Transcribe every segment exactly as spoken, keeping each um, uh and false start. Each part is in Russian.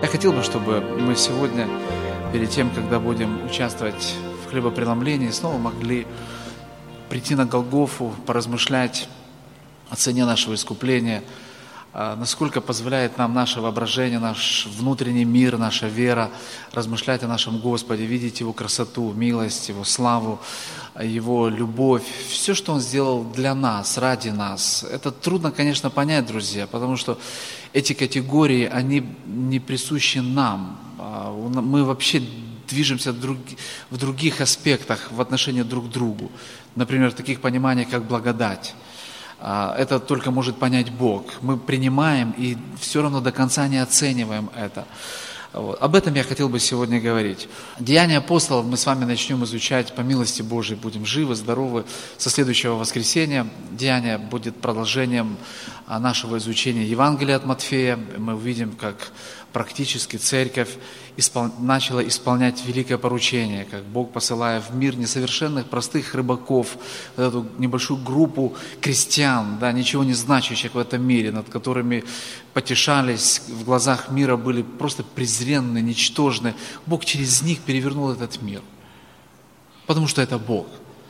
хотел бы, чтобы мы сегодня, перед тем, когда будем участвовать в хлебопреломлении, снова могли прийти на Голгофу, поразмышлять о цене нашего искупления, насколько позволяет нам наше воображение, наш внутренний мир, наша вера, размышлять о нашем Господе, видеть Его красоту, милость, Его славу, Его любовь, все, что Он сделал для нас, ради нас. Это трудно, конечно, понять, друзья, потому что эти категории, они не присущи нам. Мы вообще движемся в других аспектах в отношении друг к другу. Например, в таких пониманиях, как благодать. Это только может понять Бог. Мы принимаем и все равно до конца не оцениваем это. Вот. Об этом я хотел бы сегодня говорить. Деяния апостолов мы с вами начнем изучать по милости Божией. Будем живы, здоровы. Со следующего воскресенья Деяния будет продолжением нашего изучения Евангелия от Матфея. Мы увидим, как практически церковь испол... начала исполнять великое поручение, как Бог, посылая в мир несовершенных, простых рыбаков, вот эту небольшую группу крестьян, да, ничего не значащих в этом мире, над которыми потешались, в глазах мира были просто презренны, ничтожны. Бог через них перевернул этот мир, потому что это Бог.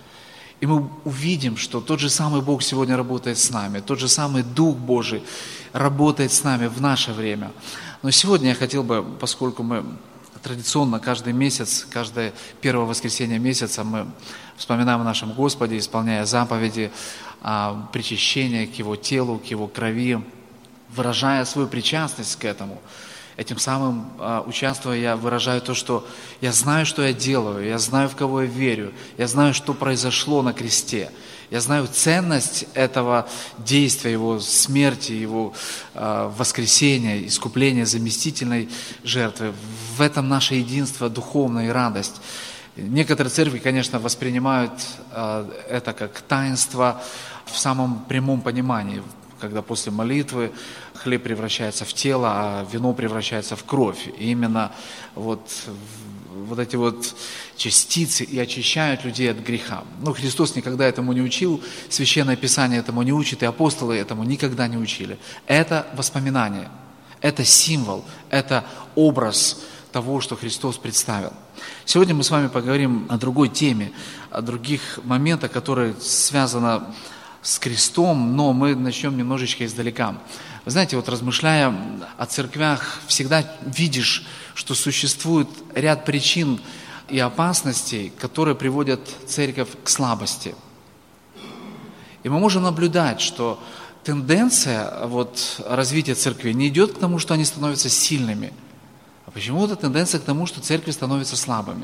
И мы увидим, что тот же самый Бог сегодня работает с нами, тот же самый Дух Божий работает с нами в наше время. Но сегодня я хотел бы, поскольку мы традиционно каждый месяц, каждое первое воскресенье месяца мы вспоминаем о нашем Господе, исполняя заповеди, причащения к Его телу, к Его крови, выражая свою причастность к этому. Этим самым, участвуя, я выражаю то, что я знаю, что я делаю, я знаю, в кого я верю, я знаю, что произошло на кресте, я знаю ценность этого действия, Его смерти, Его воскресения, искупления, заместительной жертвы. В этом наше единство, духовная и радость. Некоторые церкви, конечно, воспринимают это как таинство в самом прямом понимании, когда после молитвы хлеб превращается в тело, а вино превращается в кровь. И именно вот, вот эти вот частицы и очищают людей от греха. Но Христос никогда этому не учил, Священное Писание этому не учит, и апостолы этому никогда не учили. Это воспоминание, это символ, это образ того, что Христос представил. Сегодня мы с вами поговорим о другой теме, о других моментах, которые связаны с крестом, но мы начнем немножечко издалека. Вы знаете, вот размышляя о церквях, всегда видишь, что существует ряд причин и опасностей, которые приводят церковь к слабости. И мы можем наблюдать, что тенденция вот, развития церкви не идет к тому, что они становятся сильными, а почему-то тенденция к тому, что церкви становятся слабыми.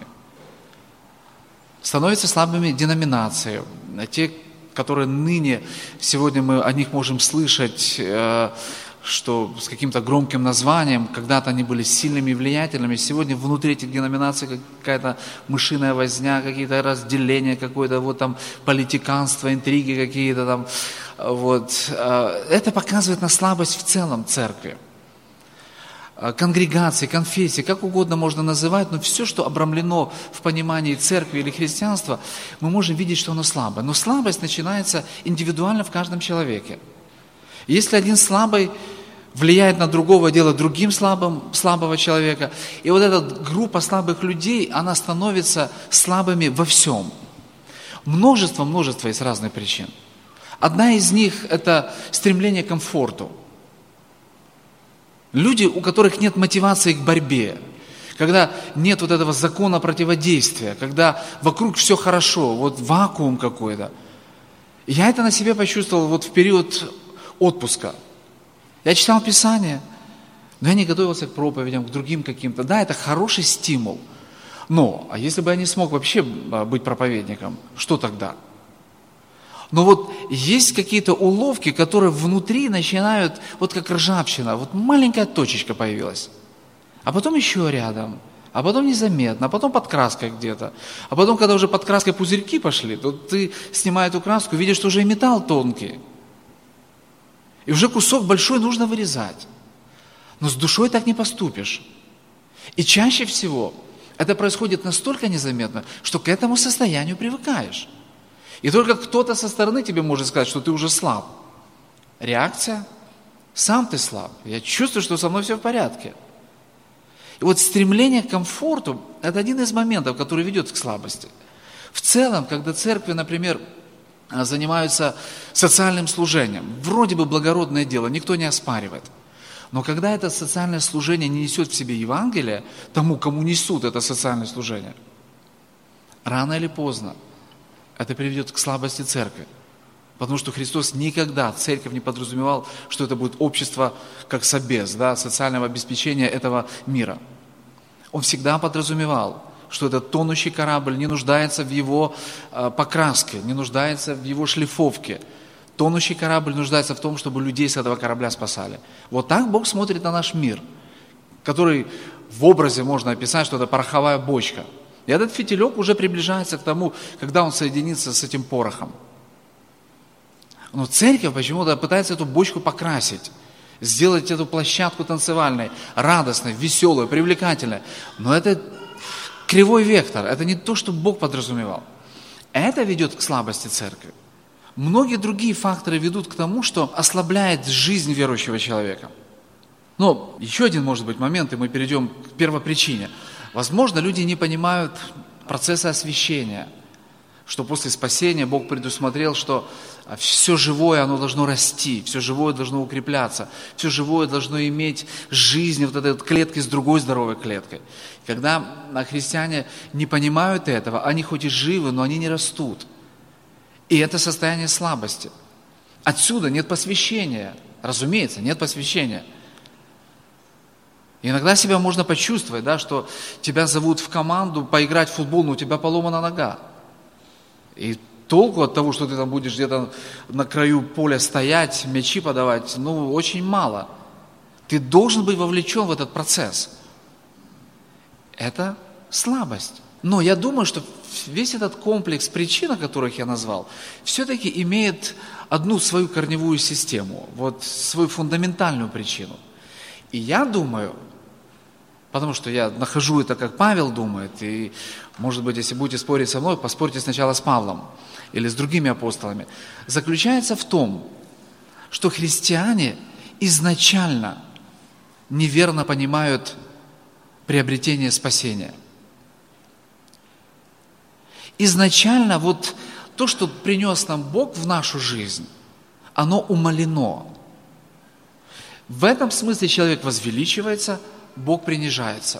Становятся слабыми деноминации, те, которые ныне, сегодня мы о них можем слышать, что с каким-то громким названием, когда-то они были сильными и влиятельными, сегодня внутри этих деноминаций какая-то мышиная возня, какие-то разделения, какое-то вот там политиканство, интриги какие-то там. Вот. Это показывает на слабость в целом церкви. Конгрегации, конфессии, как угодно можно называть, но все, что обрамлено в понимании церкви или христианства, мы можем видеть, что оно слабое. Но слабость начинается индивидуально в каждом человеке. Если один слабый влияет на другого, делает другим слабым, слабого человека, и вот эта группа слабых людей, она становится слабыми во всем. Множество, множество есть разных причин. Одна из них – это стремление к комфорту. Люди, у которых нет мотивации к борьбе, когда нет вот этого закона противодействия, когда вокруг все хорошо, вот вакуум какой-то. Я это на себе почувствовал вот в период отпуска. Я читал Писание, но я не готовился к проповедям, к другим каким-то. Да, это хороший стимул. Но, а если бы я не смог вообще быть проповедником, что тогда? Но вот есть какие-то уловки, которые внутри начинают, вот как ржавчина, вот маленькая точечка появилась, а потом еще рядом, а потом незаметно, а потом под краской где-то, а потом, когда уже под краской пузырьки пошли, то ты, снимая эту краску, видишь, что уже и металл тонкий, и уже кусок большой нужно вырезать. Но с душой так не поступишь. И чаще всего это происходит настолько незаметно, что к этому состоянию привыкаешь. И только кто-то со стороны тебе может сказать, что ты уже слаб. Реакция? Сам ты слаб. Я чувствую, что со мной все в порядке. И вот стремление к комфорту – это один из моментов, который ведет к слабости. В целом, когда церкви, например, занимаются социальным служением, вроде бы благородное дело, никто не оспаривает. Но когда это социальное служение не несет в себе Евангелие, тому, кому несут это социальное служение, рано или поздно это приведет к слабости церкви. Потому что Христос никогда, церковь не подразумевал, что это будет общество как собес, да, социального обеспечения этого мира. Он всегда подразумевал, что этот тонущий корабль не нуждается в его э, покраске, не нуждается в его шлифовке. Тонущий корабль нуждается в том, чтобы людей с этого корабля спасали. Вот так Бог смотрит на наш мир, который в образе можно описать, что это пороховая бочка. И этот фитилек уже приближается к тому, когда он соединится с этим порохом. Но церковь почему-то пытается эту бочку покрасить, сделать эту площадку танцевальной, радостной, веселой, привлекательной. Но это кривой вектор, это не то, что Бог подразумевал. Это ведет к слабости церкви. Многие другие факторы ведут к тому, что ослабляет жизнь верующего человека. Но еще один, может быть, момент, и мы перейдем к первопричине. Возможно, люди не понимают процесса освящения, что после спасения Бог предусмотрел, что все живое, оно должно расти, все живое должно укрепляться, все живое должно иметь жизнь вот этой вот клетки с другой здоровой клеткой. Когда христиане не понимают этого, они хоть и живы, но они не растут. И это состояние слабости. Отсюда нет посвящения. Разумеется, нет посвящения. Иногда себя можно почувствовать, да, что тебя зовут в команду поиграть в футбол, но у тебя поломана нога. И толку от того, что ты там будешь где-то на краю поля стоять, мячи подавать, ну, очень мало. Ты должен быть вовлечен в этот процесс. Это слабость. Но я думаю, что весь этот комплекс причин, о которых я назвал, все-таки имеет одну свою корневую систему, вот свою фундаментальную причину. И я думаю, потому что я нахожу это, как Павел думает, и, может быть, если будете спорить со мной, поспорьте сначала с Павлом или с другими апостолами, заключается в том, что христиане изначально неверно понимают приобретение спасения. Изначально вот то, что принес нам Бог в нашу жизнь, оно умалено. В этом смысле человек возвеличивается, Бог принижается.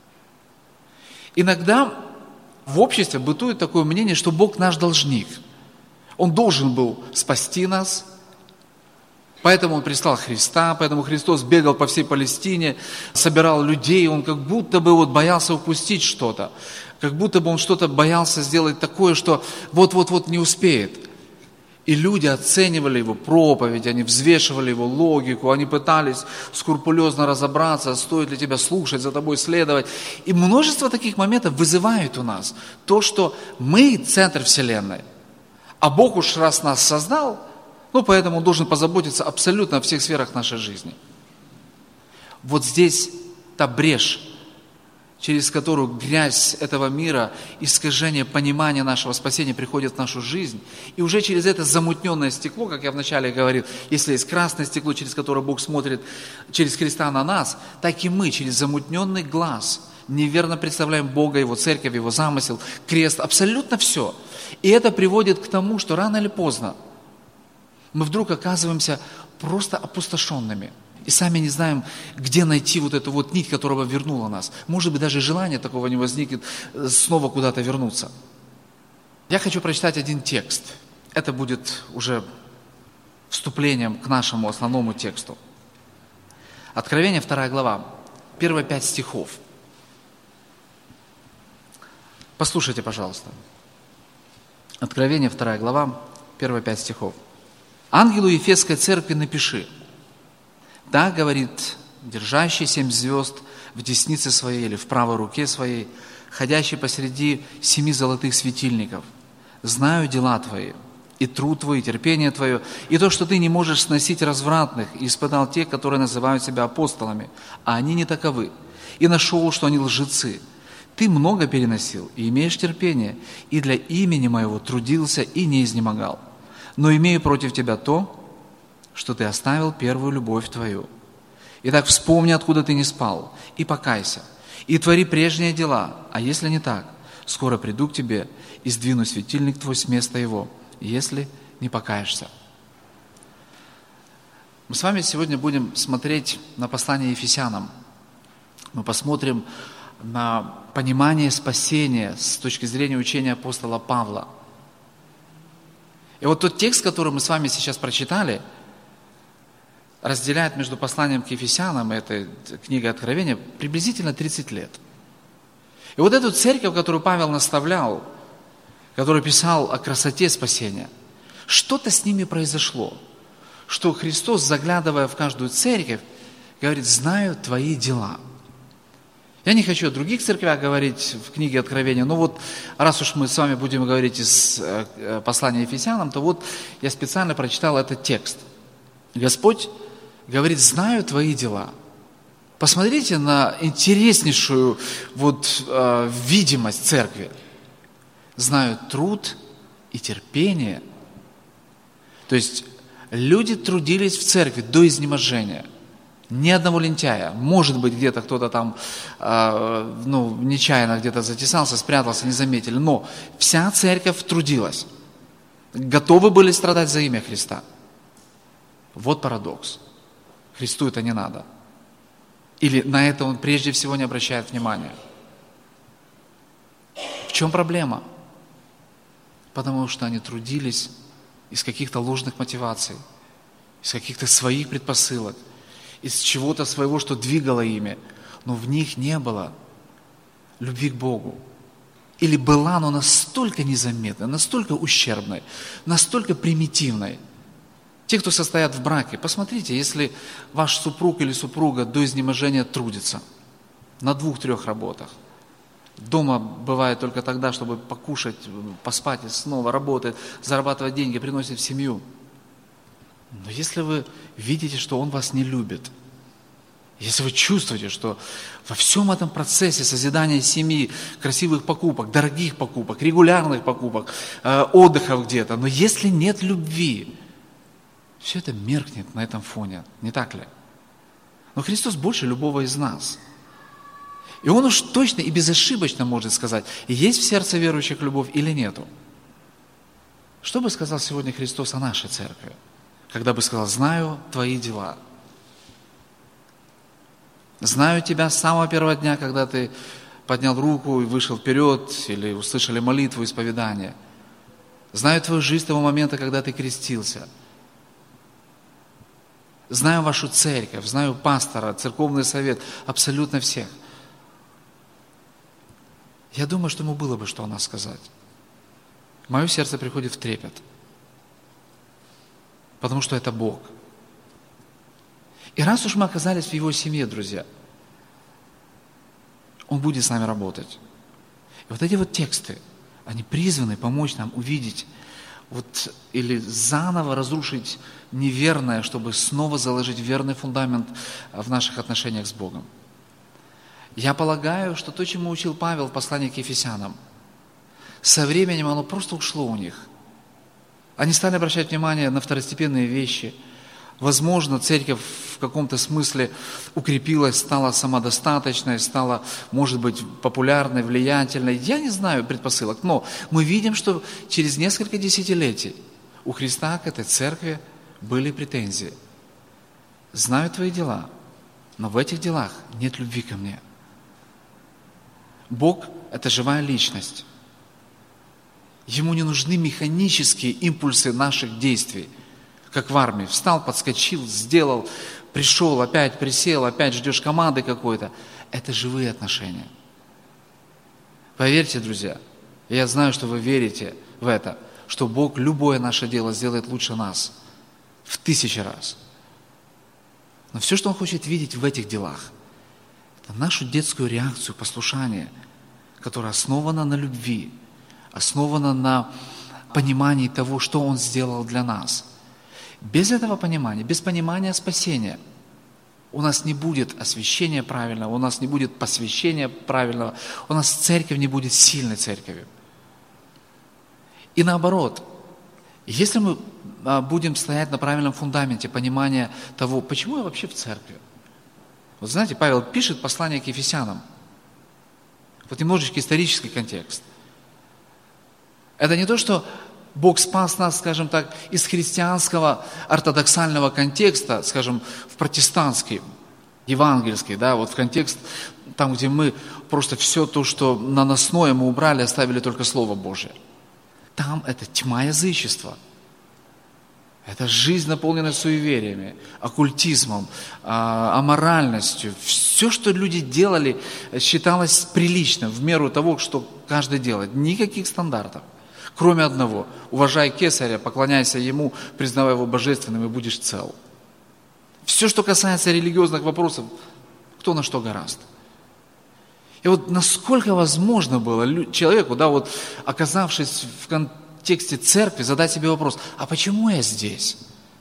Иногда в обществе бытует такое мнение, что Бог наш должник. Он должен был спасти нас, поэтому Он прислал Христа, поэтому Христос бегал по всей Палестине, собирал людей, Он как будто бы вот боялся упустить что-то, как будто бы Он что-то боялся сделать такое, что вот-вот-вот не успеет. И люди оценивали Его проповедь, они взвешивали Его логику, они пытались скрупулезно разобраться, стоит ли тебя слушать, за тобой следовать. И множество таких моментов вызывает у нас то, что мы центр Вселенной, а Бог уж раз нас создал, ну поэтому Он должен позаботиться абсолютно о всех сферах нашей жизни. Вот здесь та брешь, через которую грязь этого мира, искажение понимания нашего спасения приходит в нашу жизнь. И уже через это замутненное стекло, как я вначале говорил, если есть красное стекло, через которое Бог смотрит через Христа на нас, так и мы через замутненный глаз неверно представляем Бога, Его церковь, Его замысел, крест, абсолютно все. И это приводит к тому, что рано или поздно мы вдруг оказываемся просто опустошенными. И сами не знаем, где найти вот эту вот нить, которая бы вернула нас. Может быть, даже желание такого не возникнет снова куда-то вернуться. Я хочу прочитать один текст. Это будет уже вступлением к нашему основному тексту. Откровение, вторая глава, первые пять стихов. Послушайте, пожалуйста. Откровение, вторая глава, первые пять стихов. «Ангелу Ефесской церкви напиши: так говорит держащий семь звезд в деснице своей или в правой руке своей, ходящий посреди семи золотых светильников. Знаю дела твои, и труд твой, и терпение твое, и то, что ты не можешь сносить развратных, и испытал тех, которые называют себя апостолами, а они не таковы, и нашел, что они лжецы. Ты много переносил, и имеешь терпение, и для имени моего трудился и не изнемогал. Но имею против тебя то, что ты оставил первую любовь твою. Итак, вспомни, откуда ты не спал, и покайся, и твори прежние дела, а если не так, скоро приду к тебе и сдвину светильник твой с места его, если не покаешься». Мы с вами сегодня будем смотреть на послание Ефесянам. Мы посмотрим на понимание спасения с точки зрения учения апостола Павла. И вот тот текст, который мы с вами сейчас прочитали, разделяет между посланием к Ефесянам и этой книгой Откровения приблизительно тридцать лет. И вот эту церковь, которую Павел наставлял, который писал о красоте спасения, что-то с ними произошло, что Христос, заглядывая в каждую церковь, говорит: «Знаю твои дела». Я не хочу о других церквях говорить в книге Откровения, но вот раз уж мы с вами будем говорить из послания Ефесянам, то вот я специально прочитал этот текст. Господь говорит: «Знаю твои дела». Посмотрите на интереснейшую вот, э, видимость церкви. «Знаю труд и терпение». То есть люди трудились в церкви до изнеможения. Ни одного лентяя. Может быть, где-то кто-то там э, ну, нечаянно где-то затесался, спрятался, не заметили. Но вся церковь трудилась. Готовы были страдать за имя Христа. Вот парадокс. Христу это не надо. Или на это он прежде всего не обращает внимания. В чем проблема? Потому что они трудились из каких-то ложных мотиваций, из каких-то своих предпосылок, из чего-то своего, что двигало ими, но в них не было любви к Богу. Или была, но настолько незаметной, настолько ущербной, настолько примитивной. Те, кто состоят в браке, посмотрите, если ваш супруг или супруга до изнеможения трудится на двух-трех работах, дома бывает только тогда, чтобы покушать, поспать и снова работает, зарабатывать деньги, приносит в семью. Но если вы видите, что он вас не любит, если вы чувствуете, что во всем этом процессе созидания семьи, красивых покупок, дорогих покупок, регулярных покупок, э, отдыхов где-то, но если нет любви, все это меркнет на этом фоне, не так ли? Но Христос больше любого из нас. И Он уж точно и безошибочно может сказать, есть в сердце верующих любовь или нету. Что бы сказал сегодня Христос о нашей церкви? Когда бы сказал: «Знаю твои дела». Знаю тебя с самого первого дня, когда ты поднял руку и вышел вперед, или услышали молитву, исповедание. Знаю твою жизнь с того момента, когда ты крестился. Знаю вашу церковь, знаю пастора, церковный совет, абсолютно всех. Я думаю, что ему было бы что о нас сказать. Мое сердце приходит в трепет. Потому что это Бог. И раз уж мы оказались в Его семье, друзья, Он будет с нами работать. И вот эти вот тексты, они призваны помочь нам увидеть вот, или заново разрушить неверное, чтобы снова заложить верный фундамент в наших отношениях с Богом. Я полагаю, что то, чему учил Павел в послании к Ефесянам, со временем оно просто ушло у них. Они стали обращать внимание на второстепенные вещи. Возможно, церковь в каком-то смысле укрепилась, стала самодостаточной, стала, может быть, популярной, влиятельной. Я не знаю предпосылок, но мы видим, что через несколько десятилетий у Христа к этой церкви были претензии. «Знаю твои дела, но в этих делах нет любви ко мне». Бог – это живая личность. Ему не нужны механические импульсы наших действий, как в армии. Встал, подскочил, сделал, пришел, опять присел, опять ждешь команды какой-то. Это живые отношения. Поверьте, друзья, я знаю, что вы верите в это, что Бог любое наше дело сделает лучше нас в тысячи раз. Но все, что Он хочет видеть в этих делах, это нашу детскую реакцию, послушание, которая основана на любви, основана на понимании того, что Он сделал для нас. Без этого понимания, без понимания спасения, у нас не будет освящения правильного, у нас не будет посвящения правильного, у нас церковь не будет сильной церковью. И наоборот, если мы будем стоять на правильном фундаменте понимания того, почему я вообще в церкви. Вот знаете, Павел пишет послание к Ефесянам. Вот немножечко исторический контекст. Это не то, что Бог спас нас, скажем так, из христианского ортодоксального контекста, скажем, в протестантский, евангельский, да, вот в контекст, там, где мы просто все то, что наносное мы убрали, оставили только Слово Божие. Там это тьма язычества. Это жизнь, наполненная суевериями, оккультизмом, аморальностью. Все, что люди делали, считалось приличным в меру того, что каждый делает. Никаких стандартов. Кроме одного. Уважай кесаря, поклоняйся ему, признавай его божественным, и будешь цел. Все, что касается религиозных вопросов, кто на что гораст. И вот насколько возможно было человеку, да, вот оказавшись в контексте церкви, задать себе вопрос, а почему я здесь?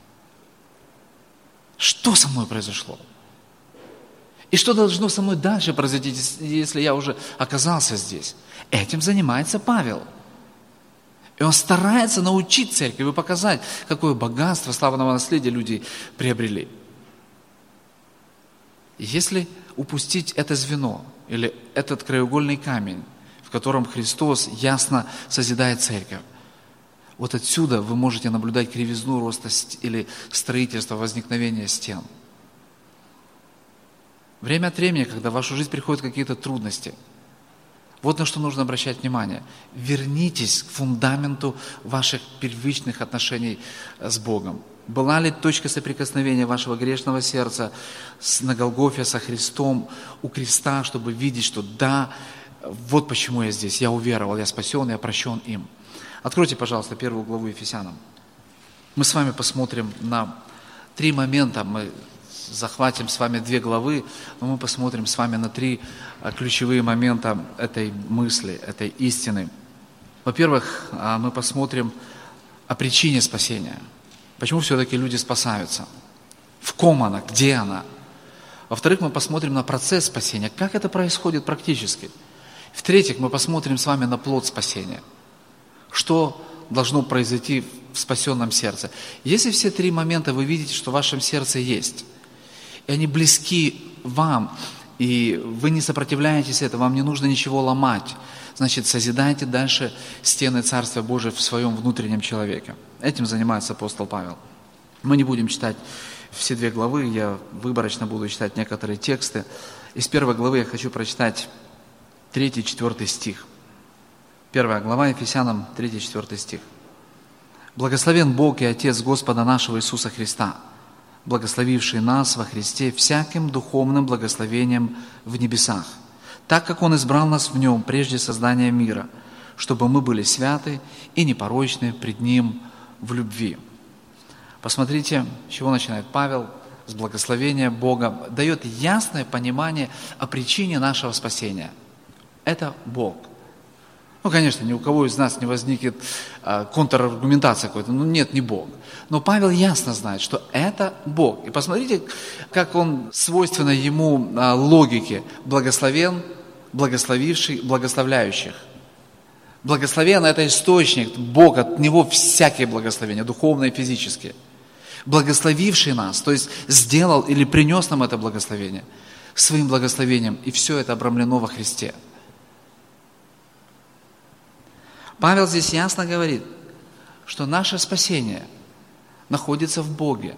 Что со мной произошло? И что должно со мной дальше произойти, если я уже оказался здесь? Этим занимается Павел. И он старается научить церковь и показать, какое богатство славного наследия люди приобрели. И если упустить это звено, или этот краеугольный камень, в котором Христос ясно созидает церковь, вот отсюда вы можете наблюдать кривизну роста или строительства, возникновения стен. Время от времени, когда в вашу жизнь приходят какие-то трудности, вот на что нужно обращать внимание. Вернитесь к фундаменту ваших первичных отношений с Богом. Была ли точка соприкосновения вашего грешного сердца на Голгофе со Христом у креста, чтобы видеть, что да, вот почему я здесь, я уверовал, я спасен, я прощен им. Откройте, пожалуйста, первую главу Ефесянам. Мы с вами посмотрим на три момента. Мы захватим с вами две главы, но мы посмотрим с вами на три ключевые момента этой мысли, этой истины. Во-первых, мы посмотрим о причине спасения. Почему все-таки люди спасаются? В ком она? Где она? Во-вторых, мы посмотрим на процесс спасения, как это происходит практически. В-третьих, мы посмотрим с вами на плод спасения. Что должно произойти в спасенном сердце? Если все три момента вы видите, что в вашем сердце есть, и они близки вам, и вы не сопротивляетесь этому, вам не нужно ничего ломать, значит, созидайте дальше стены Царства Божия в своем внутреннем человеке. Этим занимается апостол Павел. Мы не будем читать все две главы, я выборочно буду читать некоторые тексты. Из первой главы я хочу прочитать третий, четвертый стих. Первая глава Ефесянам, третий, четвертый стих. «Благословен Бог и Отец Господа нашего Иисуса Христа, благословивший нас во Христе всяким духовным благословением в небесах, так как Он избрал нас в Нем прежде создания мира, чтобы мы были святы и непорочны пред Ним в любви». Посмотрите, с чего начинает Павел, с благословения Бога, дает ясное понимание о причине нашего спасения. Это Бог. Ну, конечно, ни у кого из нас не возникнет а, контраргументация какой-то. Ну, нет, не Бог. Но Павел ясно знает, что это Бог. И посмотрите, как он, свойственно ему а, логике, благословен, благословивший, благословляющих. Благословен – это источник, Бог, от Него всякие благословения, духовные и физические. Благословивший нас, то есть сделал или принес нам это благословение своим благословением, и все это обрамлено во Христе. Павел здесь ясно говорит, что наше спасение находится в Боге.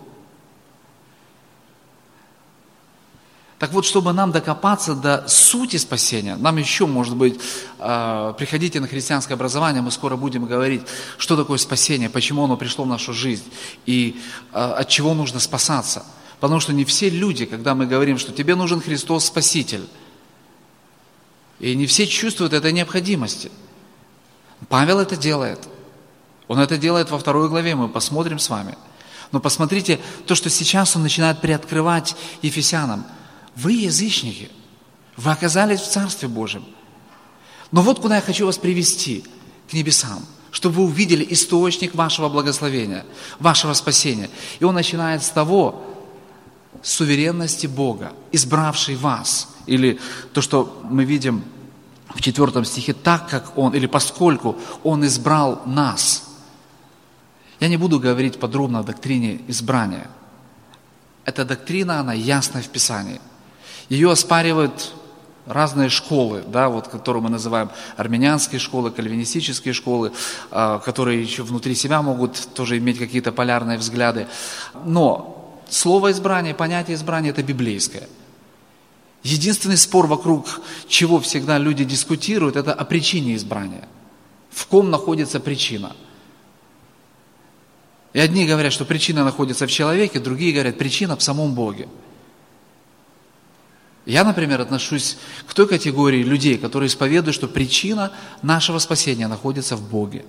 Так вот, чтобы нам докопаться до сути спасения, нам еще, может быть, приходите на христианское образование, мы скоро будем говорить, что такое спасение, почему оно пришло в нашу жизнь и от чего нужно спасаться. Потому что не все люди, когда мы говорим, что тебе нужен Христос Спаситель, и не все чувствуют этой необходимости. Павел это делает. Он это делает во второй главе, мы посмотрим с вами. Но посмотрите, то, что сейчас он начинает приоткрывать Ефесянам. Вы язычники, вы оказались в Царстве Божьем. Но вот куда я хочу вас привести, к небесам, чтобы вы увидели источник вашего благословения, вашего спасения. И он начинает с того, с суверенности Бога, избравший вас. Или то, что мы видим в четвертом стихе, так как Он, или поскольку Он избрал нас. Я не буду говорить подробно о доктрине избрания. Эта доктрина, она ясна в Писании. Ее оспаривают разные школы, да, вот, которые мы называем армянианские школы, кальвинистические школы, которые еще внутри себя могут тоже иметь какие-то полярные взгляды. Но слово избрание, понятие избрания – это библейское. Единственный спор, вокруг чего всегда люди дискутируют, это о причине избрания. В ком находится причина? И одни говорят, что причина находится в человеке, другие говорят, причина в самом Боге. Я, например, отношусь к той категории людей, которые исповедуют, что причина нашего спасения находится в Боге.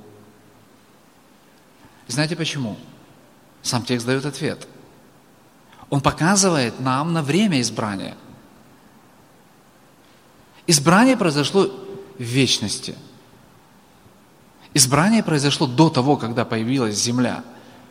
И знаете почему? Сам текст дает ответ. Он показывает нам на время избрания. Избрание произошло в вечности. Избрание произошло до того, когда появилась земля.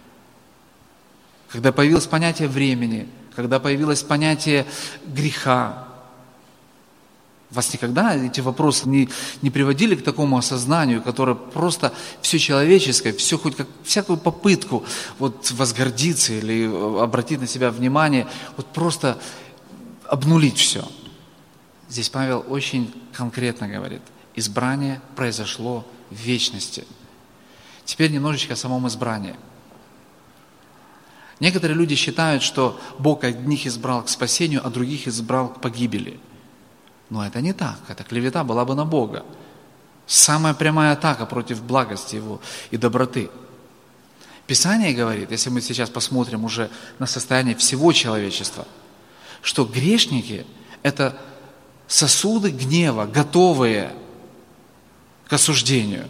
Когда появилось понятие времени, когда появилось понятие греха. Вас никогда эти вопросы не, не приводили к такому осознанию, которое просто все человеческое, все хоть как, всякую попытку вот, возгордиться или обратить на себя внимание, вот просто обнулить все. Здесь Павел очень конкретно говорит, избрание произошло в вечности. Теперь немножечко о самом избрании. Некоторые люди считают, что Бог одних избрал к спасению, а других избрал к погибели. Но это не так, это клевета была бы на Бога. Самая прямая атака против благости Его и доброты. Писание говорит, если мы сейчас посмотрим уже на состояние всего человечества, что грешники – это сосуды гнева, готовые к осуждению.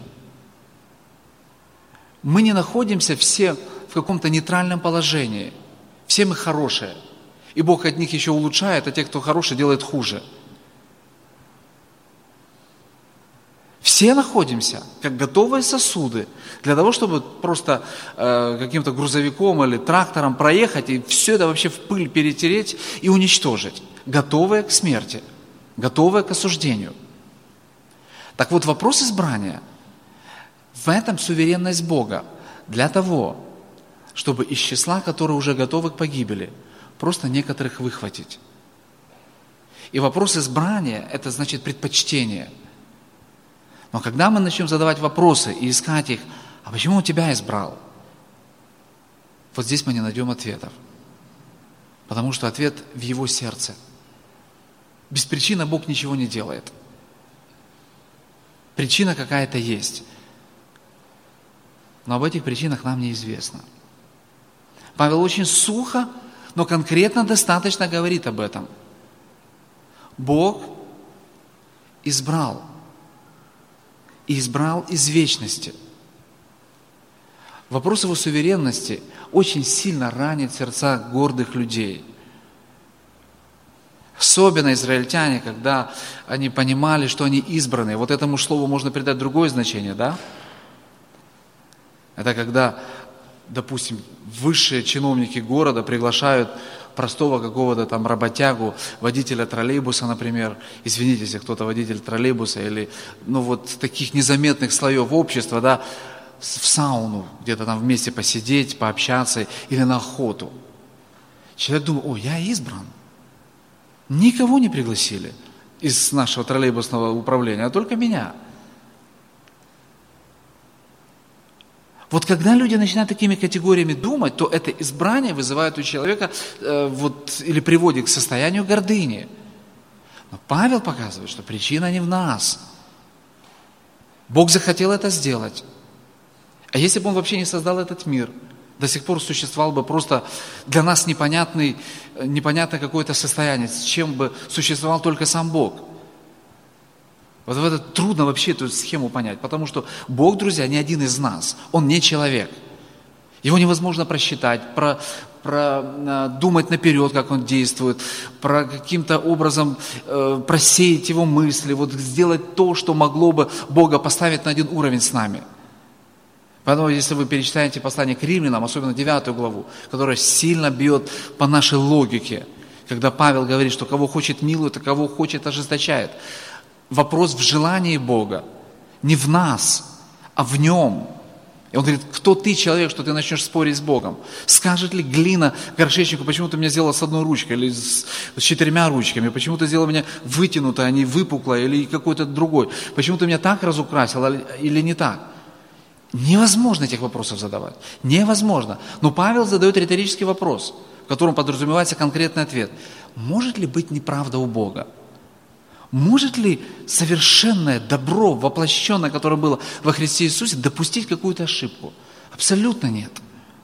Мы не находимся все в каком-то нейтральном положении. Все мы хорошие. И Бог от них еще улучшает, а те, кто хороший, делает хуже. Все находимся как готовые сосуды для того, чтобы просто э, каким-то грузовиком или трактором проехать и все это вообще в пыль перетереть и уничтожить. Готовые к смерти, готовые к осуждению. Так вот, вопрос избрания, в этом суверенность Бога для того, чтобы из числа, которые уже готовы к погибели, просто некоторых выхватить. И вопрос избрания – это значит предпочтение. Но когда мы начнем задавать вопросы и искать их, а почему он тебя избрал? Вот здесь мы не найдем ответов. Потому что ответ в его сердце. Без причины Бог ничего не делает. Причина какая-то есть. Но об этих причинах нам неизвестно. Павел очень сухо, но конкретно достаточно говорит об этом. Бог избрал. И избрал из вечности. Вопрос его суверенности очень сильно ранит сердца гордых людей. Особенно израильтяне, когда они понимали, что они избранные. Вот этому слову можно придать другое значение, да? Это когда, допустим, высшие чиновники города приглашают простого какого-то там работягу, водителя троллейбуса, например, извините, если кто-то водитель троллейбуса, или, ну, вот таких незаметных слоев общества, да, в сауну, где-то там вместе посидеть, пообщаться, или на охоту. Человек думает, о, я избран. Никого не пригласили из нашего троллейбусного управления, а только меня. Вот когда люди начинают такими категориями думать, то это избрание вызывает у человека э, вот, или приводит к состоянию гордыни. Но Павел показывает, что причина не в нас. Бог захотел это сделать. А если бы Он вообще не создал этот мир, до сих пор существовал бы просто для нас непонятный, непонятное какое-то состояние, с чем бы существовал только сам Бог. Вот в это трудно вообще эту схему понять, потому что Бог, друзья, не один из нас, Он не человек. Его невозможно просчитать, про, про, думать наперед, как Он действует, про каким-то образом э, просеять Его мысли, вот сделать то, что могло бы Бога поставить на один уровень с нами. Поэтому, если вы перечитаете послание к римлянам, особенно девятую главу, которая сильно бьет по нашей логике, когда Павел говорит, что кого хочет милует, а кого хочет ожесточает. Вопрос в желании Бога, не в нас, а в Нем. И он говорит, кто ты, человек, что ты начнешь спорить с Богом? Скажет ли глина горшечнику, почему ты меня сделал с одной ручкой или с, с четырьмя ручками? Почему ты сделал меня вытянутой, а не выпуклой, или какой-то другой? Почему ты меня так разукрасил или не так? Невозможно этих вопросов задавать. Невозможно. Но Павел задает риторический вопрос, в котором подразумевается конкретный ответ. Может ли быть неправда у Бога? Может ли совершенное добро, воплощенное, которое было во Христе Иисусе, допустить какую-то ошибку? Абсолютно нет.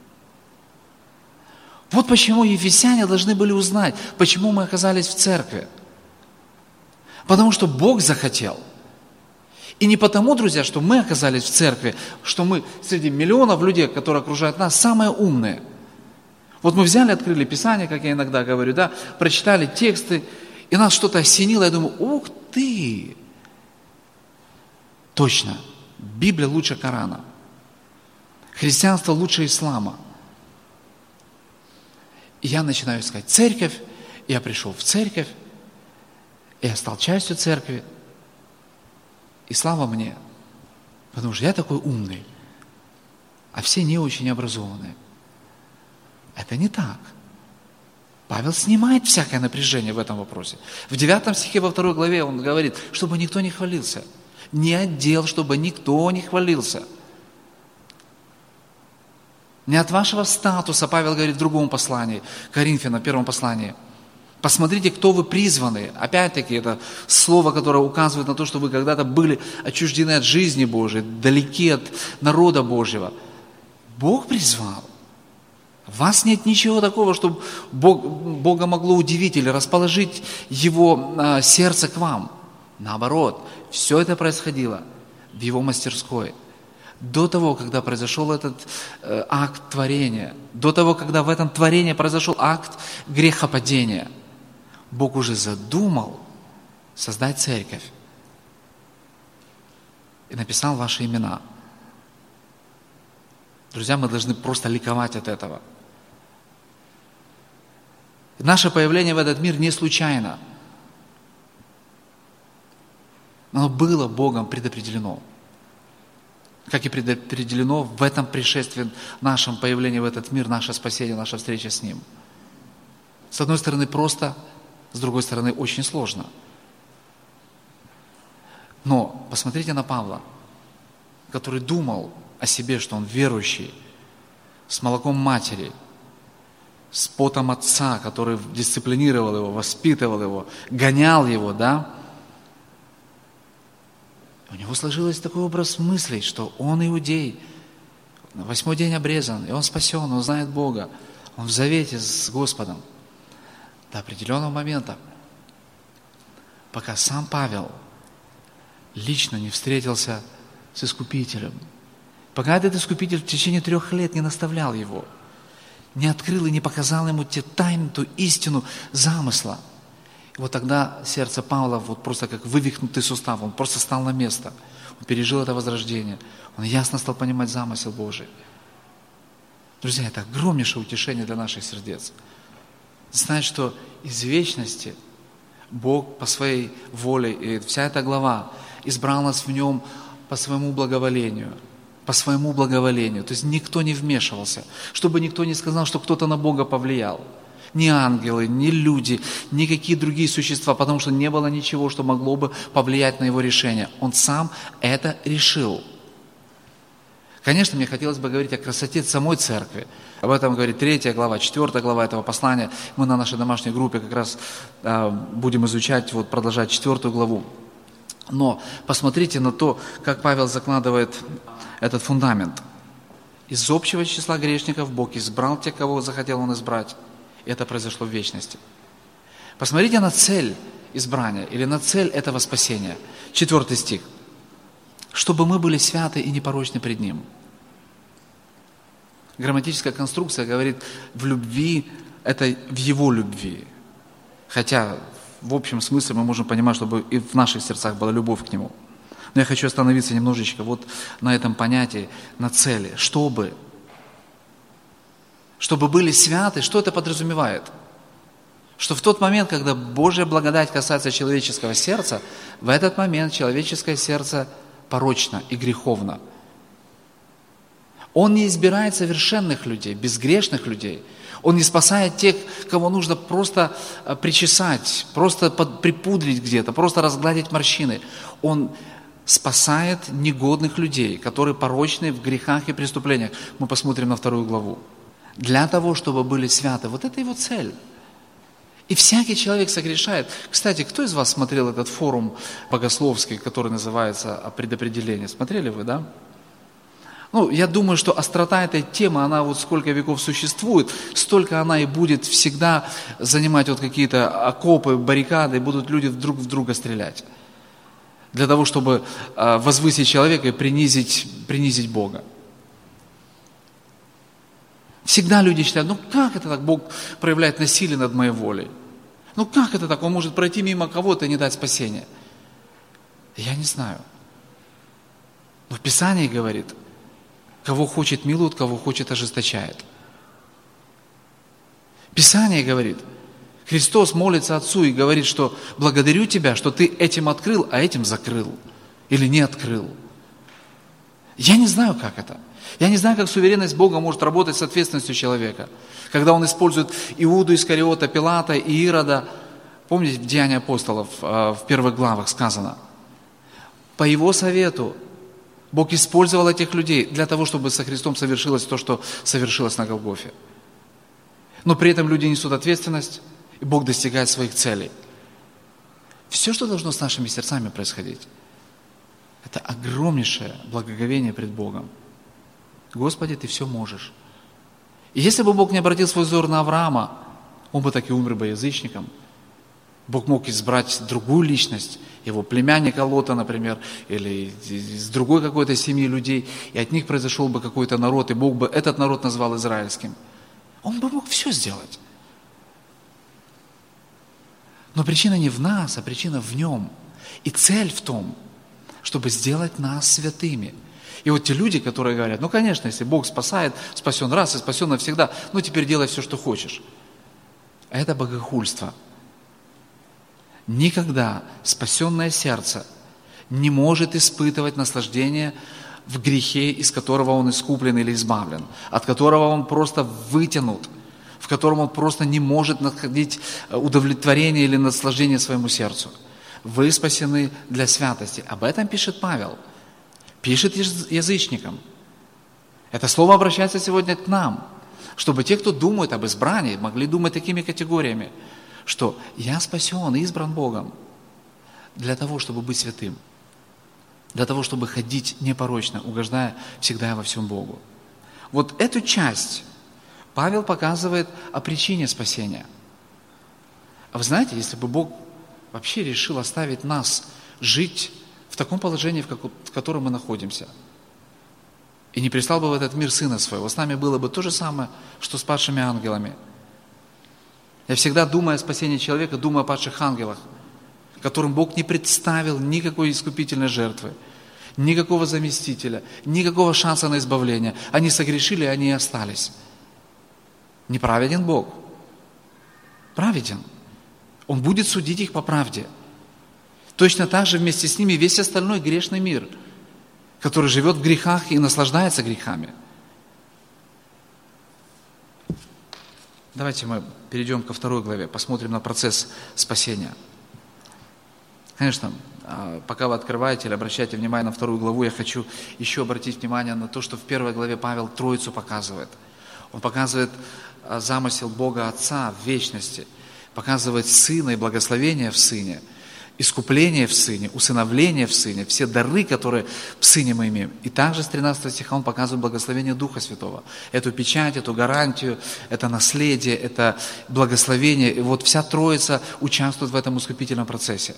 Вот почему ефесяне должны были узнать, почему мы оказались в церкви. Потому что Бог захотел. И не потому, друзья, что мы оказались в церкви, что мы среди миллионов людей, которые окружают нас, самые умные. Вот мы взяли, открыли Писание, как я иногда говорю, да, прочитали тексты, и нас что-то осенило, я думаю, ух ты! Точно, Библия лучше Корана. Христианство лучше ислама. И я начинаю искать церковь, и я пришел в церковь, и я стал частью церкви. И слава мне, потому что я такой умный, а все не очень образованные. Это не так. Павел снимает всякое напряжение в этом вопросе. В девятом стихе во второй главе он говорит, чтобы никто не хвалился. Не отдел, чтобы никто не хвалился. Не от вашего статуса, Павел говорит в другом послании, Коринфянам, в первом послании. Посмотрите, кто вы призваны. Опять-таки, это слово, которое указывает на то, что вы когда-то были отчуждены от жизни Божией, далеки от народа Божьего. Бог призвал. В вас нет ничего такого, чтобы Бог, Бога могло удивить или расположить Его а, сердце к вам. Наоборот, все это происходило в Его мастерской. До того, когда произошел этот э, акт творения, до того, когда в этом творении произошел акт грехопадения, Бог уже задумал создать церковь и написал ваши имена. Друзья, мы должны просто ликовать от этого. Наше появление в этот мир не случайно. Оно было Богом предопределено. Как и предопределено в этом пришествии, нашем появлении в этот мир, наше спасение, наша встреча с Ним. С одной стороны просто, с другой стороны очень сложно. Но посмотрите на Павла, который думал о себе, что он верующий, с молоком матери, с потом отца, который дисциплинировал его, воспитывал его, гонял его, да? У него сложился такой образ мыслей, что он иудей, на восьмой день обрезан, и он спасен, он знает Бога, он в завете с Господом. До определенного момента, пока сам Павел лично не встретился с Искупителем, пока этот Искупитель в течение трех лет не наставлял его, не открыл и не показал ему те тайны, ту истину замысла. И вот тогда сердце Павла вот просто как вывихнутый сустав, он просто стал на место. Он пережил это возрождение. Он ясно стал понимать замысел Божий. Друзья, это огромнейшее утешение для наших сердец. Знать, что из вечности Бог по своей воле, и вся эта глава избрал нас в нем по своему благоволению. По своему благоволению. То есть никто не вмешивался. Чтобы никто не сказал, что кто-то на Бога повлиял. Ни ангелы, ни люди, ни какие другие существа, потому что не было ничего, что могло бы повлиять на его решение. Он сам это решил. Конечно, мне хотелось бы говорить о красоте самой церкви. Об этом говорит третья глава, четвертая глава этого послания. Мы на нашей домашней группе как раз э, будем изучать, вот, продолжать четвертую главу. Но посмотрите на то, как Павел закладывает этот фундамент. Из общего числа грешников Бог избрал тех, кого захотел Он избрать. И это произошло в вечности. Посмотрите на цель избрания или на цель этого спасения. Четвертый стих. Чтобы мы были святы и непорочны пред Ним. Грамматическая конструкция говорит в любви, это в Его любви. Хотя в общем смысле мы можем понимать, чтобы и в наших сердцах была любовь к Нему. Но я хочу остановиться немножечко вот на этом понятии, на цели. Чтобы. Чтобы были святы, что это подразумевает? Что в тот момент, когда Божья благодать касается человеческого сердца, в этот момент человеческое сердце порочно и греховно. Он не избирает совершенных людей, безгрешных людей. Он не спасает тех, кого нужно просто причесать, просто припудрить где-то, просто разгладить морщины. Он спасает негодных людей, которые порочны в грехах и преступлениях. Мы посмотрим на вторую главу. Для того, чтобы были святы. Вот это его цель. И всякий человек согрешает. Кстати, кто из вас смотрел этот форум богословский, который называется «Предопределение»? Смотрели вы, да? Ну, я думаю, что острота этой темы, она вот сколько веков существует, столько она и будет всегда занимать вот какие-то окопы, баррикады, и будут люди друг в друга стрелять. Для того, чтобы возвысить человека и принизить, принизить Бога. Всегда люди считают, ну как это так Бог проявляет насилие над моей волей? Ну как это так? Он может пройти мимо кого-то и не дать спасения. Я не знаю. Но в Писании говорит, кого хочет милует, кого хочет ожесточает. Писание говорит, Христос молится Отцу и говорит, что благодарю Тебя, что Ты этим открыл, а этим закрыл. Или не открыл. Я не знаю, как это. Я не знаю, как суверенность Бога может работать с ответственностью человека. Когда Он использует Иуду Искариота, Пилата и Ирода. Помните, в Деянии апостолов, в первых главах сказано. По Его совету Бог использовал этих людей для того, чтобы со Христом совершилось то, что совершилось на Голгофе. Но при этом люди несут ответственность, и Бог достигает своих целей. Все, что должно с нашими сердцами происходить, это огромнейшее благоговение пред Богом. Господи, Ты все можешь. И если бы Бог не обратил свой взор на Авраама, он бы так и умер бы язычником. Бог мог избрать другую личность, его племянника Лота, например, или из другой какой-то семьи людей, и от них произошел бы какой-то народ, и Бог бы этот народ назвал израильским. Он бы мог все сделать. Но причина не в нас, а причина в Нем. И цель в том, чтобы сделать нас святыми. И вот те люди, которые говорят, ну, конечно, если Бог спасает, спасен раз и спасен навсегда, ну, теперь делай все, что хочешь. А это богохульство. Никогда спасенное сердце не может испытывать наслаждение в грехе, из которого он искуплен или избавлен, от которого он просто вытянут, в котором он просто не может находить удовлетворение или наслаждение своему сердцу. Вы спасены для святости. Об этом пишет Павел. Пишет язычникам. Это слово обращается сегодня к нам, чтобы те, кто думает об избрании, могли думать такими категориями, что я спасен, избран Богом для того, чтобы быть святым, для того, чтобы ходить непорочно, угождая всегда и во всем Богу. Вот эту часть Павел показывает о причине спасения. А вы знаете, если бы Бог вообще решил оставить нас жить в таком положении, в котором мы находимся, и не прислал бы в этот мир Сына Своего, с нами было бы то же самое, что с падшими ангелами. Я всегда, думая о спасении человека, думаю о падших ангелах, которым Бог не представил никакой искупительной жертвы, никакого заместителя, никакого шанса на избавление. Они согрешили, они и остались. Неправеден Бог? Праведен. Он будет судить их по правде. Точно так же вместе с ними весь остальной грешный мир, который живет в грехах и наслаждается грехами. Давайте мы перейдем ко второй главе, посмотрим на процесс спасения. Конечно, пока вы открываете или обращаете внимание на вторую главу, я хочу еще обратить внимание на то, что в первой главе Павел Троицу показывает. Он показывает замысел Бога Отца в вечности, показывает Сына и благословение в Сыне, искупление в Сыне, усыновление в Сыне, все дары, которые в Сыне мы имеем. И также с тринадцатого стиха он показывает благословение Духа Святого. Эту печать, эту гарантию, это наследие, это благословение. И вот вся Троица участвует в этом искупительном процессе.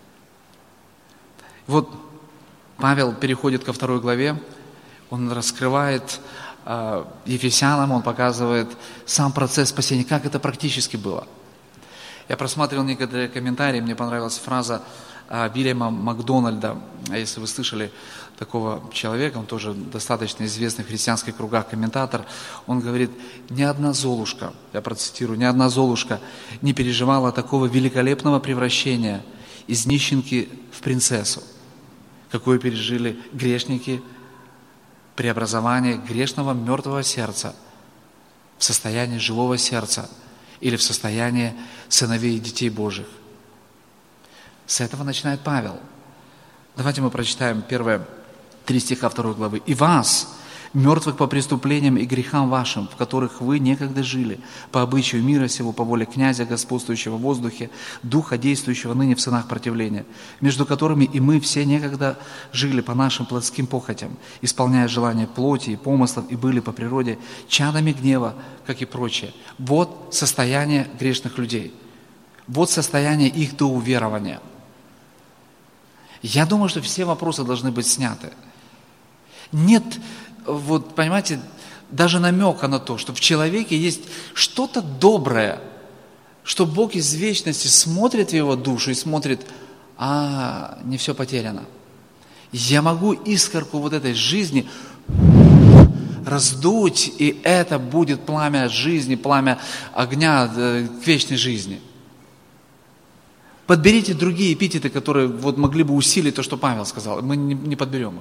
Вот Павел переходит ко второй главе, он раскрывает э, Ефесянам, он показывает сам процесс спасения, как это практически было. Я просматривал некоторые комментарии, мне понравилась фраза Вильяма Макдональда, если вы слышали такого человека, он тоже достаточно известный в христианских кругах комментатор, он говорит, ни одна золушка, я процитирую, ни одна золушка не переживала такого великолепного превращения из нищенки в принцессу, какое пережили грешники преобразование грешного мертвого сердца в состояние живого сердца или в состояние сыновей и детей Божьих. С этого начинает Павел. Давайте мы прочитаем первые три стиха второй главы. «И вас, мертвых по преступлениям и грехам вашим, в которых вы некогда жили, по обычаю мира сего, по воле князя, господствующего в воздухе, духа, действующего ныне в сынах противления, между которыми и мы все некогда жили по нашим плотским похотям, исполняя желания плоти и помыслов, и были по природе чадами гнева, как и прочее». Вот состояние грешных людей. Вот состояние их до уверования. Я думаю, что все вопросы должны быть сняты. Нет, вот, понимаете, даже намека на то, что в человеке есть что-то доброе, что Бог из вечности смотрит в его душу и смотрит, а не все потеряно. Я могу искорку вот этой жизни раздуть, и это будет пламя жизни, пламя огня к вечной жизни. Подберите другие эпитеты, которые вот могли бы усилить то, что Павел сказал. Мы не, не подберем их.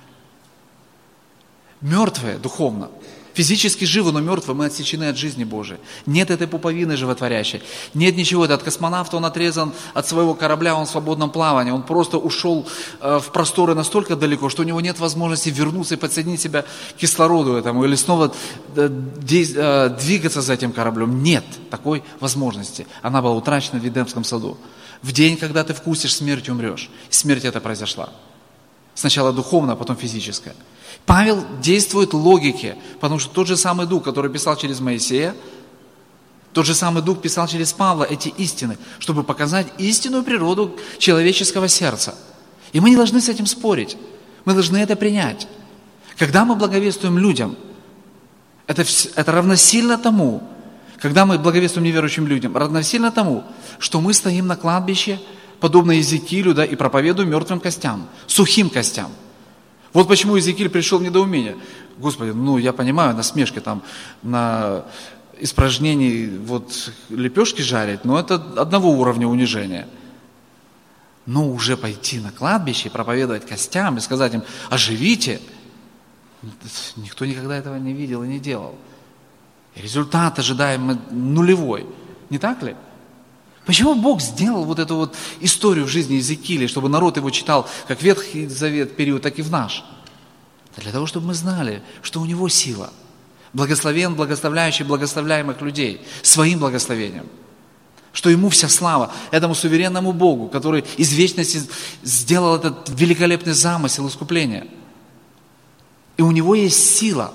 Мертвые духовно. Физически живы, но мертвые, мы отсечены от жизни Божией. Нет этой пуповины животворящей. Нет ничего. От космонавта он отрезан от своего корабля, он в свободном плавании. Он просто ушел в просторы настолько далеко, что у него нет возможности вернуться и подсоединить себя к кислороду этому или снова двигаться за этим кораблем. Нет такой возможности. Она была утрачена в Эдемском саду. В день, когда ты вкусишь смерть, умрешь. Смерть эта произошла. Сначала духовно, а потом физическая. Павел действует логике, потому что тот же самый Дух, который писал через Моисея, тот же самый Дух писал через Павла эти истины, чтобы показать истинную природу человеческого сердца. И мы не должны с этим спорить. Мы должны это принять. Когда мы благовествуем людям, это, это равносильно тому, когда мы благовествуем неверующим людям, равносильно тому, что мы стоим на кладбище, подобно Иезекиилю, да, и проповедуем мертвым костям, сухим костям. Вот почему Иезекииль пришел в недоумение. Господи, ну я понимаю, насмешки там, на испражнении вот лепешки жарить, но это одного уровня унижения. Но уже пойти на кладбище, проповедовать костям и сказать им, оживите, никто никогда этого не видел и не делал. И результат ожидаемый нулевой. Не так ли? Почему Бог сделал вот эту вот историю в жизни Иезекииля, чтобы народ его читал как Ветхий Завет период, так и в наш? Для того, чтобы мы знали, что у него сила. Благословен, благословляющий благословляемых людей своим благословением. Что ему вся слава, этому суверенному Богу, который из вечности сделал этот великолепный замысел искупления. И у него есть сила.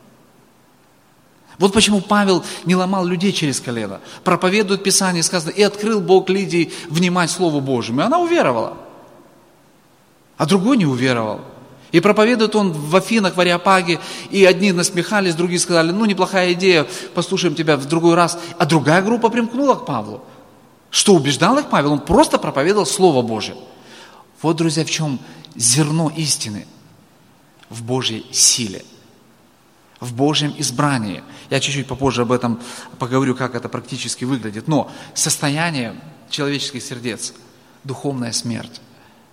Вот почему Павел не ломал людей через колено. Проповедует Писание, сказано, и открыл Бог Лидии внимать Слову Божьему. И она уверовала. А другой не уверовал. И проповедует он в Афинах, в Ареопаге, и одни насмехались, другие сказали, ну, неплохая идея, послушаем тебя в другой раз. А другая группа примкнула к Павлу. Что убеждал их Павел? Он просто проповедовал Слово Божие. Вот, друзья, в чем зерно истины. В Божьей силе. В Божьем избрании. Я чуть-чуть попозже об этом поговорю, как это практически выглядит. Но состояние человеческих сердец – духовная смерть.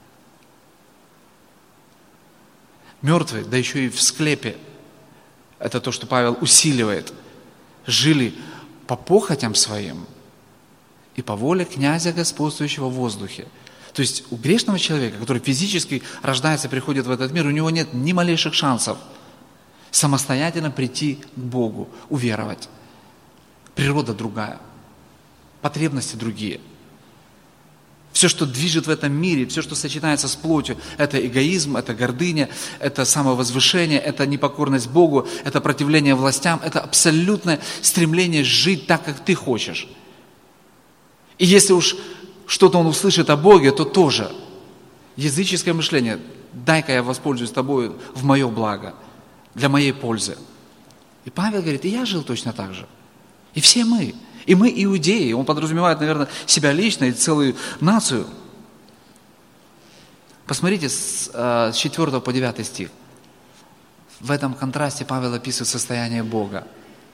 Мертвые, да еще и в склепе, это то, что Павел усиливает, жили по похотям своим и по воле князя, господствующего в воздухе. То есть у грешного человека, который физически рождается, приходит в этот мир, у него нет ни малейших шансов самостоятельно прийти к Богу, уверовать. Природа другая, потребности другие. Все, что движет в этом мире, все, что сочетается с плотью, это эгоизм, это гордыня, это самовозвышение, это непокорность Богу, это противление властям, это абсолютное стремление жить так, как ты хочешь. И если уж что-то он услышит о Боге, то тоже языческое мышление. Дай-ка я воспользуюсь тобой в мое благо, для моей пользы. И Павел говорит, и я жил точно так же. И все мы. И мы иудеи. Он подразумевает, наверное, себя лично и целую нацию. Посмотрите с четвёртого по девятый стих. В этом контрасте Павел описывает состояние Бога.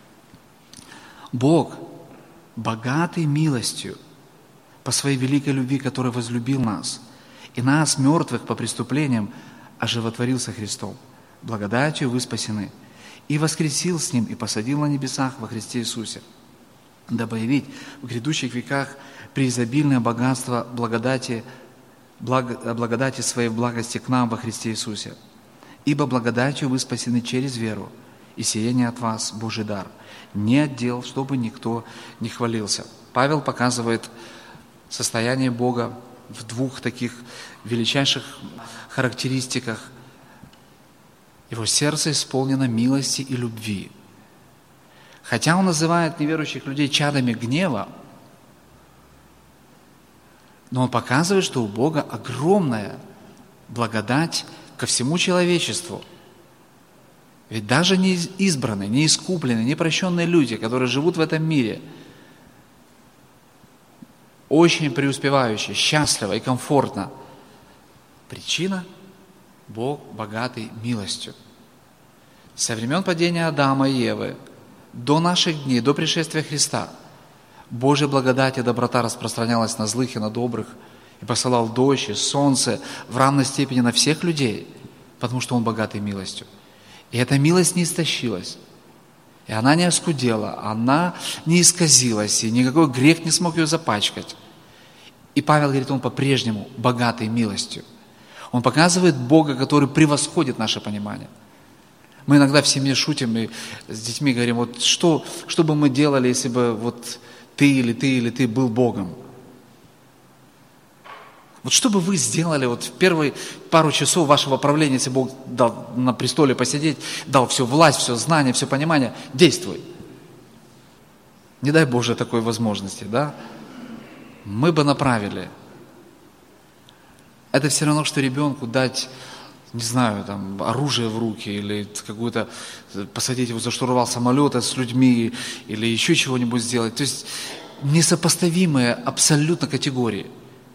Бог, богатый милостью, по своей великой любви, который возлюбил нас, и нас, мертвых по преступлениям, оживотворил со Христом, Благодатью вы спасены. И воскресил с Ним, и посадил на небесах во Христе Иисусе, дабы явить в грядущих веках преизобильное богатство благодати, благо, благодати Своей благости к нам во Христе Иисусе. Ибо благодатью вы спасены через веру, и сие не от вас, Божий дар, не от дел, чтобы никто не хвалился». Павел показывает состояние Бога в двух таких величайших характеристиках. Его сердце исполнено милости и любви. Хотя он называет неверующих людей чадами гнева, но он показывает, что у Бога огромная благодать ко всему человечеству. Ведь даже не избранные, не искупленные, не прощенные люди, которые живут в этом мире, очень преуспевающие, счастливо и комфортно. Причина – Бог богатый милостью. Со времен падения Адама и Евы до наших дней, до пришествия Христа, Божья благодать и доброта распространялась на злых и на добрых, и посылал дождь и солнце в равной степени на всех людей, потому что Он богатый милостью. И эта милость не истощилась, и она не оскудела, она не исказилась, и никакой грех не смог ее запачкать. И Павел говорит, он по-прежнему богатый милостью. Он показывает Бога, который превосходит наше понимание. Мы иногда в семье шутим и с детьми говорим, вот что, что бы мы делали, если бы вот ты или ты или ты был Богом? Вот что бы вы сделали вот в первые пару часов вашего правления, если Бог дал на престоле посидеть, дал всю власть, все знание, все понимание, действуй. Не дай Боже такой возможности, да? Мы бы направили. Это все равно, что ребенку дать, не знаю, там, оружие в руки, или какую-то, посадить его за штурвал самолета с людьми, или еще чего-нибудь сделать. То есть несопоставимые абсолютно категории.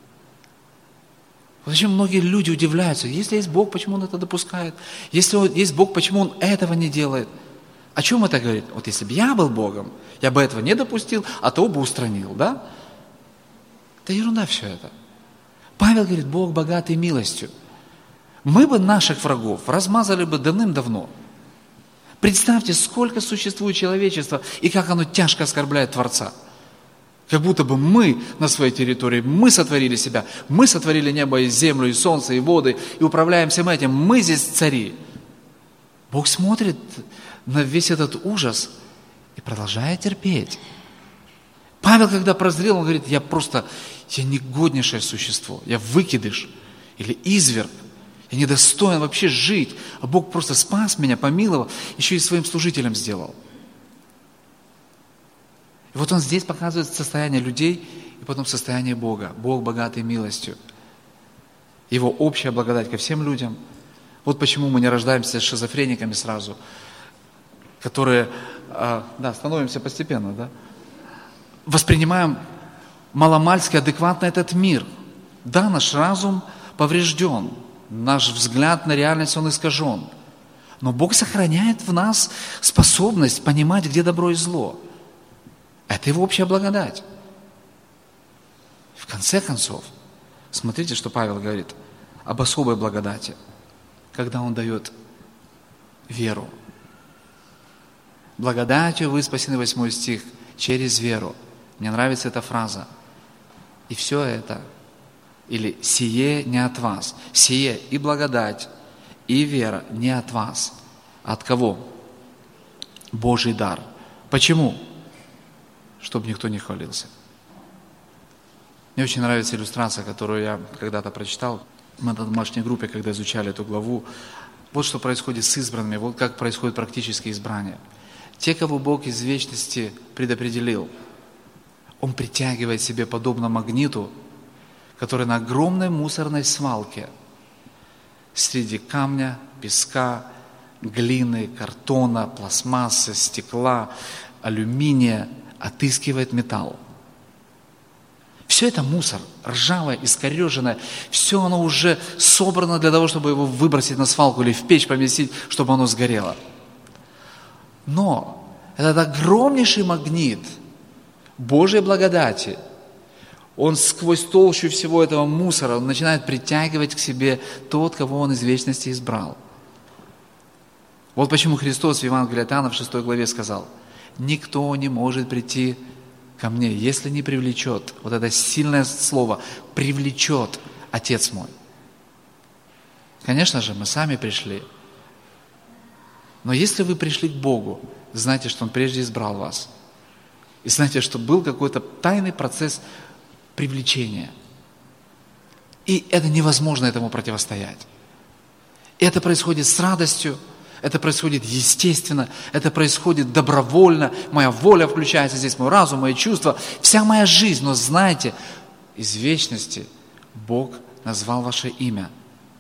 Зачем многие люди удивляются, если есть Бог, почему Он это допускает? Если есть Бог, почему Он этого не делает? О чем это говорит? Вот если бы я был Богом, я бы этого не допустил, а то бы устранил, да? Это ерунда все это. Павел говорит, Бог богатый милостью. Мы бы наших врагов размазали бы давным-давно. Представьте, сколько существует человечества и как оно тяжко оскорбляет Творца. Как будто бы мы на своей территории, мы сотворили себя, мы сотворили небо и землю, и солнце, и воды, и управляем всем этим. Мы здесь цари. Бог смотрит на весь этот ужас и продолжает терпеть. Павел, когда прозрел, он говорит, я просто, я негоднейшее существо, я выкидыш или изверг, я недостоин вообще жить, а Бог просто спас меня, помиловал, еще и своим служителем сделал. И вот он здесь показывает состояние людей и потом состояние Бога. Бог богатый милостью. Его общая благодать ко всем людям. Вот почему мы не рождаемся с шизофрениками сразу, которые, да, становимся постепенно, да, воспринимаем маломальски адекватно этот мир. Да, наш разум поврежден, наш взгляд на реальность, он искажен. Но Бог сохраняет в нас способность понимать, где добро и зло. Это Его общая благодать. В конце концов, смотрите, что Павел говорит об особой благодати, когда он дает веру. Благодатью вы спасены, восьмой стих, через веру. Мне нравится эта фраза. И все это, или сие не от вас. Сие и благодать, и вера не от вас. От кого? Божий дар. Почему? Чтобы никто не хвалился. Мне очень нравится иллюстрация, которую я когда-то прочитал. Мы на домашней группе, когда изучали эту главу. Вот что происходит с избранными, вот как происходит практическое избрание. Те, кого Бог из вечности предопределил, Он притягивает себе подобно магниту, который на огромной мусорной свалке среди камня, песка, глины, картона, пластмассы, стекла, алюминия отыскивает металл. Все это мусор, ржавое, искореженное, все оно уже собрано для того, чтобы его выбросить на свалку или в печь поместить, чтобы оно сгорело. Но этот огромнейший магнит Божьей благодати, он сквозь толщу всего этого мусора, он начинает притягивать к себе тот, кого он из вечности избрал. Вот почему Христос в Евангелии от Иоанна в шестой главе сказал: «Никто не может прийти ко мне, если не привлечет». Вот это сильное слово «привлечет Отец мой». Конечно же, мы сами пришли. Но если вы пришли к Богу, знайте, что Он прежде избрал вас. И знайте, что был какой-то тайный процесс привлечения. И это невозможно этому противостоять. И это происходит с радостью, это происходит естественно, это происходит добровольно. Моя воля включается здесь, мой разум, мои чувства, вся моя жизнь. Но знайте, из вечности Бог назвал ваше имя.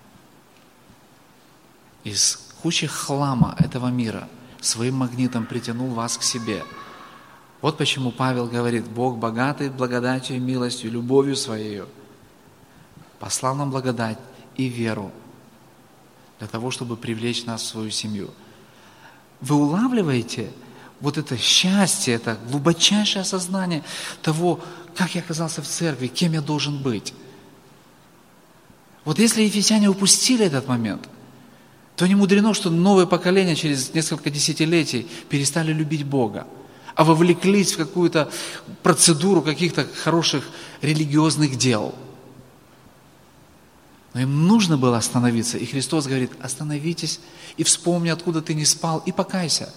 Из кучи хлама этого мира своим магнитом притянул вас к себе. Вот почему Павел говорит: Бог, богатый благодатью и милостью, любовью Своей, послал нам благодать и веру для того, чтобы привлечь нас в свою семью. Вы улавливаете вот это счастье, это глубочайшее осознание того, как я оказался в церкви, кем я должен быть. Вот если ефесяне упустили этот момент, то не мудрено, что новое поколение через несколько десятилетий перестали любить Бога, а вовлеклись в какую-то процедуру каких-то хороших религиозных дел. Но им нужно было остановиться. И Христос говорит: остановитесь и вспомни, откуда ты не спал, и покайся.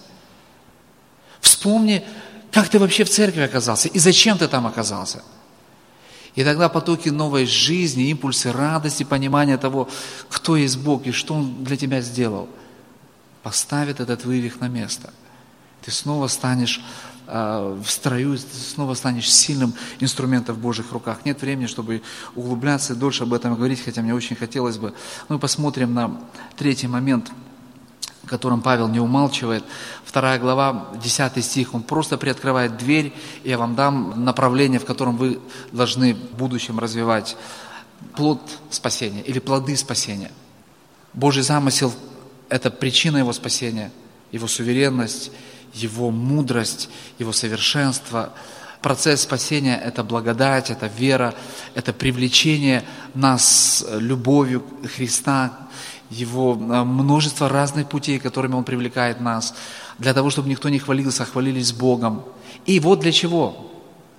Вспомни, как ты вообще в церкви оказался, и зачем ты там оказался. И тогда потоки новой жизни, импульсы радости, понимания того, кто есть Бог и что Он для тебя сделал, поставит этот вывих на место. Ты снова станешь э, в строю, снова станешь сильным инструментом в Божьих руках. Нет времени, чтобы углубляться и дольше об этом говорить, хотя мне очень хотелось бы. Ну и посмотрим на третий момент, в котором Павел не умалчивает. Вторая глава, десятый стих, он просто приоткрывает дверь, и я вам дам направление, в котором вы должны в будущем развивать плод спасения или плоды спасения. Божий замысел – это причина его спасения, его суверенность, его мудрость, его совершенство. Процесс спасения – это благодать, это вера, это привлечение нас любовью Христа, Его множество разных путей, которыми Он привлекает нас, для того, чтобы никто не хвалился, а хвалились Богом. И вот для чего?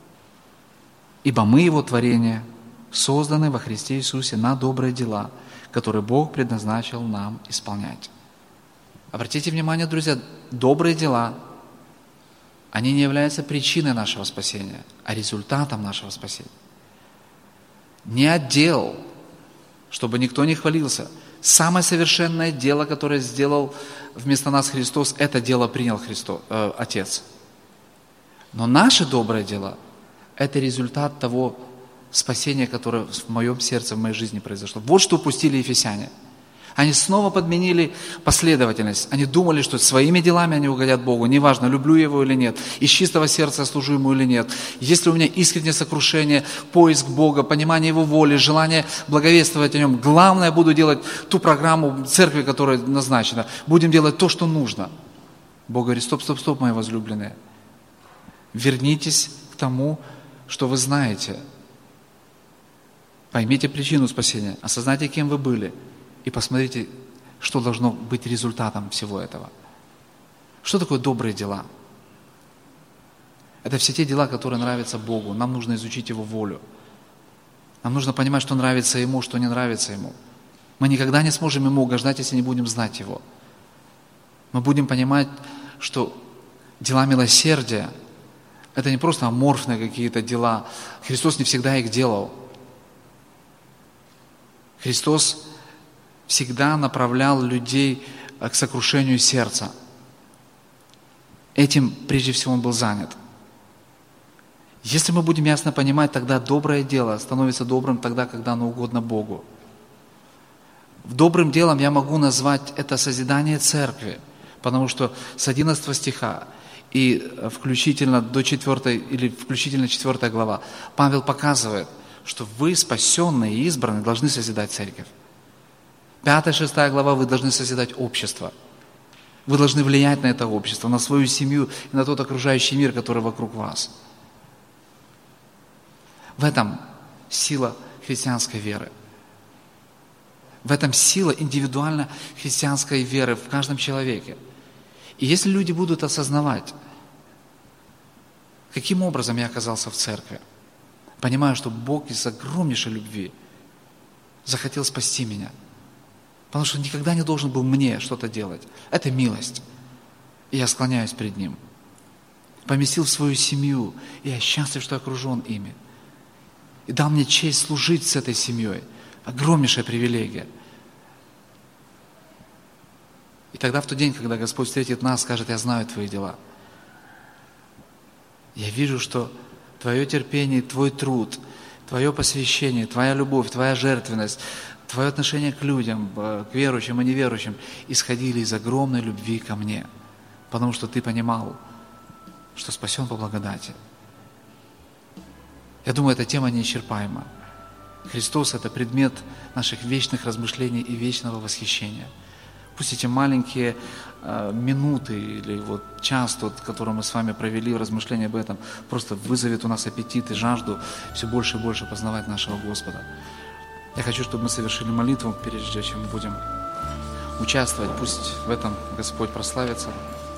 Ибо мы Его творение, созданы во Христе Иисусе на добрые дела, которые Бог предназначил нам исполнять. Обратите внимание, друзья, добрые дела, они не являются причиной нашего спасения, а результатом нашего спасения. Не отдел, чтобы никто не хвалился. Самое совершенное дело, которое сделал вместо нас Христос, это дело принял Христос, э, Отец. Но наши добрые дела – это результат того спасения, которое в моем сердце, в моей жизни произошло. Вот что упустили ефесяне. Они снова подменили последовательность. Они думали, что своими делами они угодят Богу. Неважно, люблю я Его или нет, из чистого сердца служу Ему или нет. Если у меня искреннее сокрушение, поиск Бога, понимание Его воли, желание благовествовать о Нем, главное, буду делать ту программу церкви, которая назначена. Будем делать то, что нужно. Бог говорит: стоп, стоп, стоп, мои возлюбленные. Вернитесь к тому, что вы знаете. Поймите причину спасения, осознайте, кем вы были. И посмотрите, что должно быть результатом всего этого. Что такое добрые дела? Это все те дела, которые нравятся Богу. Нам нужно изучить Его волю. Нам нужно понимать, что нравится Ему, что не нравится Ему. Мы никогда не сможем Ему угождать, если не будем знать Его. Мы будем понимать, что дела милосердия – это не просто аморфные какие-то дела. Христос не всегда их делал. Христос всегда направлял людей к сокрушению сердца. Этим, прежде всего, Он был занят. Если мы будем ясно понимать, тогда доброе дело становится добрым тогда, когда оно угодно Богу. Добрым делом я могу назвать это созидание церкви, потому что с одиннадцатого стиха и включительно до четвёртой, или включительно четвёртая глава, Павел показывает, что вы, спасенные и избранные, должны созидать церковь. Пятая, шестая глава, вы должны созидать общество. Вы должны влиять на это общество, на свою семью и на тот окружающий мир, который вокруг вас. В этом сила христианской веры. В этом сила индивидуально христианской веры в каждом человеке. И если люди будут осознавать, каким образом я оказался в церкви, понимаю, что Бог из огромнейшей любви захотел спасти меня, потому что Он никогда не должен был мне что-то делать. Это милость. И я склоняюсь перед Ним. Поместил в свою семью, и я счастлив, что окружен ими. И дал мне честь служить с этой семьей. Огромнейшая привилегия. И тогда в тот день, когда Господь встретит нас, скажет: я знаю твои дела. Я вижу, что твое терпение, твой труд, твое посвящение, твоя любовь, твоя жертвенность, твое отношение к людям, к верующим и неверующим исходили из огромной любви ко мне. Потому что ты понимал, что спасен по благодати. Я думаю, эта тема неисчерпаема. Христос – это предмет наших вечных размышлений и вечного восхищения. Пусть эти маленькие э, минуты или вот час, тот, который мы с вами провели в размышлении об этом, просто вызовет у нас аппетит и жажду все больше и больше познавать нашего Господа. Я хочу, чтобы мы совершили молитву, прежде чем мы будем участвовать. Пусть в этом Господь прославится.